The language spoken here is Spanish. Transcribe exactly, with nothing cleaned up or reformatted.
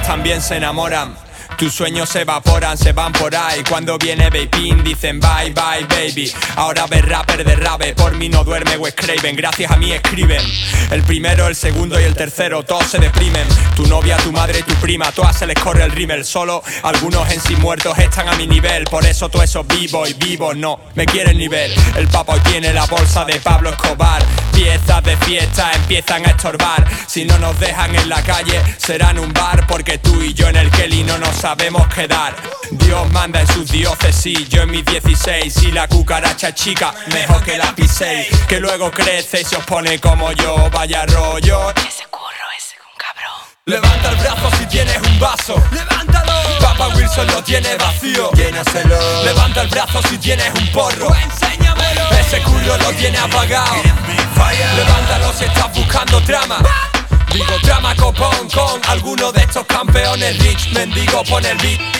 también se enamoran. Tus sueños se evaporan, se van por ahí. Cuando viene Vaping dicen bye bye baby. Ahora ves rapper de rave, por mí no duerme Wes Craven. Gracias a mí escriben. El primero, el segundo y el tercero, todos se deprimen. Tu novia, tu madre y tu prima, todas se les corre el rímel. Solo algunos en sí muertos están a mi nivel. Por eso todos esos b-boys vivos no me quieren ni ver. El papa hoy tiene la bolsa de Pablo Escobar. Piezas de fiesta empiezan a estorbar. Si no nos dejan en la calle, será en un bar. Porque tú y yo en el Kelly no nos sabemos quedar. Dios manda en sus diócesis, yo en mis dieciséis. Y la cucaracha chica, mejor que la piséis. Que luego crece y se os pone como yo. Vaya rollo. Ese curro es un cabrón. Levanta el brazo si tienes un vaso. ¡Levántalo! Papa Wilson lo tiene vacío. Llénaselo. Levanta el brazo si tienes un porro. Pues enséñamelo. Ese curro lo tiene apagado. Levántalo si estás buscando trama. Digo trama copón con alguno de estos campeones rich. Mendigo pone el beat.